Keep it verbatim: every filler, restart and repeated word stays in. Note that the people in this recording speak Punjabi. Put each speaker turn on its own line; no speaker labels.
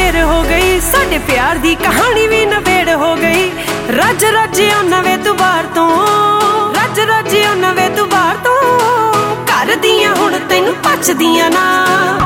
ਸਵੇਰ ਹੋ ਗਈ, ਸਾਡੇ ਪਿਆਰ ਦੀ ਕਹਾਣੀ ਵੀ ਨਵੇੜ ਹੋ ਗਈ। ਰੱਜ ਰੱਜਿਓ ਨਵੇਂ ਤੂੰ ਬਾਹਰ ਤੋਂ, ਰੱਜ ਰੱਜਿਓ ਨਵੇਂ ਤੂੰ ਬਾਹਰ ਤੋਂ, ਘਰ ਦੀਆਂ ਹੁਣ ਤੈਨੂੰ ਪਚਦੀਆਂ ਨਾ।